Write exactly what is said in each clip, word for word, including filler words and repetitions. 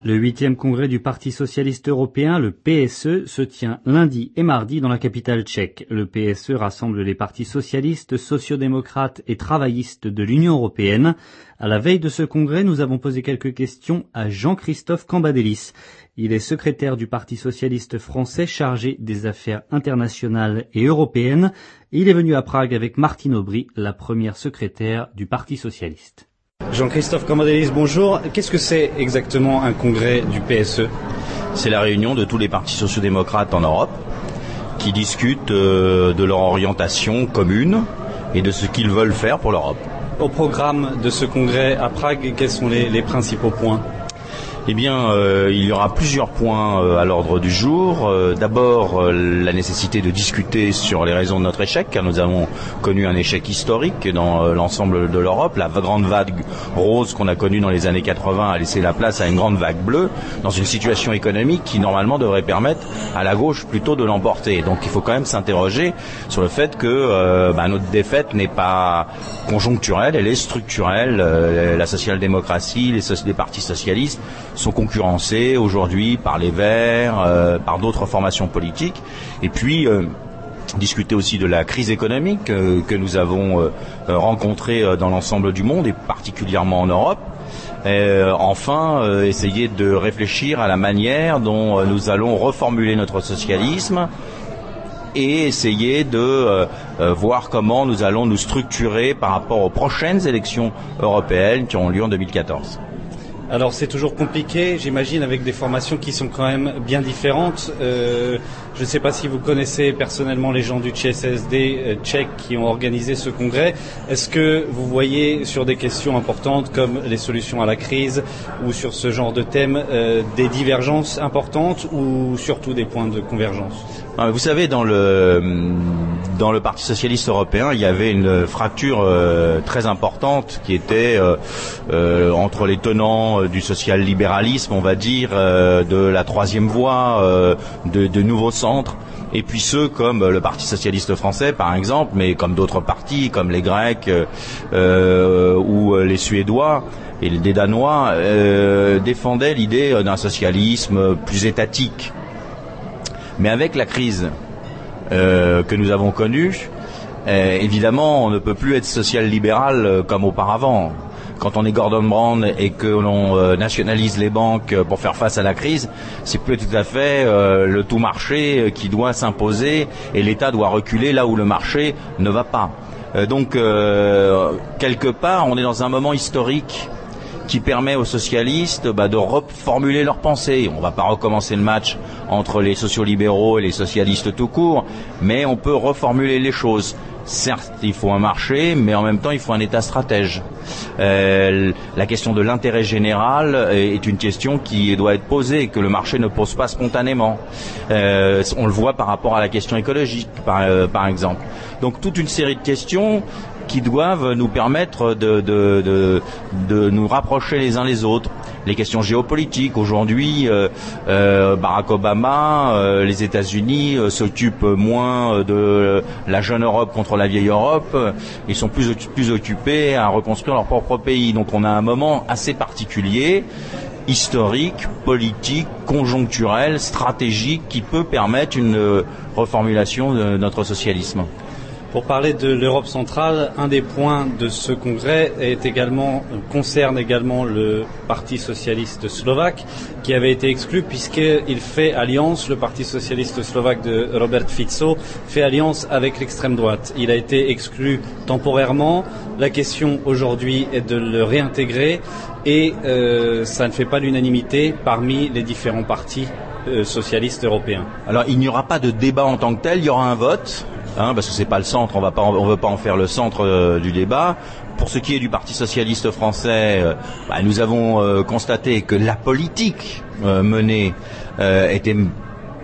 Le huitième congrès du Parti socialiste européen, le P S E, se tient lundi et mardi dans la capitale tchèque. Le P S E rassemble les partis socialistes, sociodémocrates et travaillistes de l'Union européenne. À la veille de ce congrès, nous avons posé quelques questions à Jean-Christophe Cambadélis. Il est secrétaire du Parti socialiste français chargé des affaires internationales et européennes. Et il est venu à Prague avec Martine Aubry, la première secrétaire du Parti socialiste. Jean-Christophe Cambadélis, bonjour. Qu'est-ce que c'est exactement un congrès du P S E ? C'est la réunion de tous les partis sociodémocrates en Europe qui discutent euh, de leur orientation commune et de ce qu'ils veulent faire pour l'Europe. Au programme de ce congrès à Prague, quels sont les, les principaux points ? Eh bien, euh, il y aura plusieurs points euh, à l'ordre du jour. Euh, d'abord, euh, la nécessité de discuter sur les raisons de notre échec, car nous avons connu un échec historique dans euh, l'ensemble de l'Europe. La grande vague rose qu'on a connue dans les années quatre-vingts a laissé la place à une grande vague bleue, dans une situation économique qui, normalement, devrait permettre à la gauche plutôt de l'emporter. Donc, il faut quand même s'interroger sur le fait que euh, bah, notre défaite n'est pas conjoncturelle, elle est structurelle. Euh, la social-démocratie, les, so- les partis socialistes sont concurrencés aujourd'hui par les Verts, euh, par d'autres formations politiques. Et puis, euh, discuter aussi de la crise économique euh, que nous avons euh, rencontrée euh, dans l'ensemble du monde et particulièrement en Europe. Et, euh, enfin, euh, essayer de réfléchir à la manière dont euh, nous allons reformuler notre socialisme et essayer de euh, euh, voir comment nous allons nous structurer par rapport aux prochaines élections européennes qui auront lieu en deux mille quatorze. Alors c'est toujours compliqué, j'imagine, avec des formations qui sont quand même bien différentes. Euh, je ne sais pas si vous connaissez personnellement les gens du C S S D euh, tchèque qui ont organisé ce congrès. Est-ce que vous voyez sur des questions importantes comme les solutions à la crise ou sur ce genre de thème euh, des divergences importantes ou surtout des points de convergence ? Vous savez, dans le dans le Parti socialiste européen, il y avait une fracture euh, très importante qui était euh, euh, entre les tenants euh, du social-libéralisme, on va dire, euh, de la troisième voie, euh, de, de nouveaux centres, et puis ceux comme le Parti socialiste français, par exemple, mais comme d'autres partis, comme les Grecs euh, ou les Suédois et les Danois, euh, défendaient l'idée d'un socialisme plus étatique. Mais avec la crise euh, que nous avons connue, euh, évidemment, on ne peut plus être social-libéral euh, comme auparavant. Quand on est Gordon Brown et que l'on euh, nationalise les banques pour faire face à la crise, c'est plus tout à fait euh, le tout marché qui doit s'imposer et l'État doit reculer là où le marché ne va pas. Euh, donc, euh, quelque part, on est dans un moment historique qui permet aux socialistes bah, de reformuler leurs pensées. On ne va pas recommencer le match entre les sociolibéraux et les socialistes tout court, mais on peut reformuler les choses. Certes, il faut un marché, mais en même temps, il faut un État stratège. Euh, la question de l'intérêt général est une question qui doit être posée, que le marché ne pose pas spontanément. Euh, on le voit par rapport à la question écologique, par, euh, par exemple. Donc, toute une série de questions qui doivent nous permettre de, de, de, de nous rapprocher les uns les autres. Les questions géopolitiques, aujourd'hui, euh, euh, Barack Obama, euh, les États-Unis euh, s'occupent moins de la jeune Europe contre la vieille Europe. Ils sont plus, plus occupés à reconstruire leur propre pays. Donc on a un moment assez particulier, historique, politique, conjoncturel, stratégique, qui peut permettre une reformulation de notre socialisme. Pour parler de l'Europe centrale, un des points de ce congrès est également, concerne également le Parti socialiste slovaque qui avait été exclu puisqu'il fait alliance, le Parti socialiste slovaque de Robert Fico fait alliance avec l'extrême droite. Il a été exclu temporairement. La question aujourd'hui est de le réintégrer et euh, ça ne fait pas l'unanimité parmi les différents partis euh, socialistes européens. Alors il n'y aura pas de débat en tant que tel, il y aura un vote. Hein, parce que c'est pas le centre, on va pas, on veut pas en faire le centre euh, du débat. Pour ce qui est du Parti socialiste français, euh, bah, nous avons euh, constaté que la politique euh, menée euh, était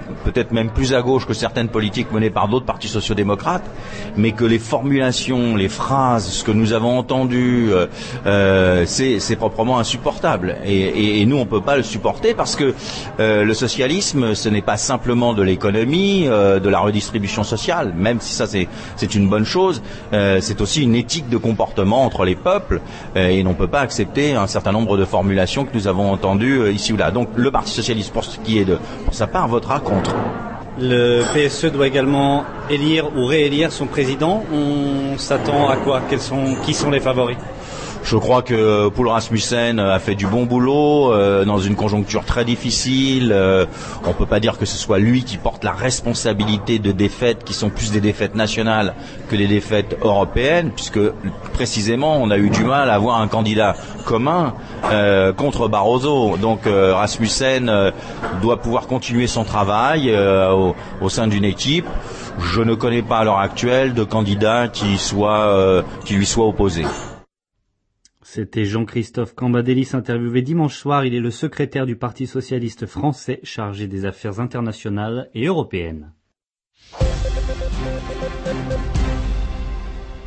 peut-être même plus à gauche que certaines politiques menées par d'autres partis sociodémocrates, mais que les formulations, les phrases, ce que nous avons entendu, euh, euh, c'est, c'est proprement insupportable. Et, et, et nous, on peut pas le supporter parce que euh, le socialisme, ce n'est pas simplement de l'économie, euh, de la redistribution sociale, même si ça c'est, c'est une bonne chose, euh, c'est aussi une éthique de comportement entre les peuples, euh, et on ne peut pas accepter un certain nombre de formulations que nous avons entendues euh, ici ou là. Donc le Parti socialiste, pour ce qui est de, pour sa part, votera contre. Le P S E doit également élire ou réélire son président. On s'attend à quoi? Quels sont, qui sont les favoris? Je crois que Poul Rasmussen a fait du bon boulot euh, dans une conjoncture très difficile. Euh, on peut pas dire que ce soit lui qui porte la responsabilité de défaites qui sont plus des défaites nationales que des défaites européennes, puisque précisément on a eu du mal à avoir un candidat commun euh, contre Barroso. Donc euh, Rasmussen euh, doit pouvoir continuer son travail euh, au, au sein d'une équipe. Je ne connais pas à l'heure actuelle de candidat qui soit euh, qui lui soit opposé. C'était Jean-Christophe Cambadélis interviewé dimanche soir. Il est le secrétaire du Parti socialiste français chargé des affaires internationales et européennes.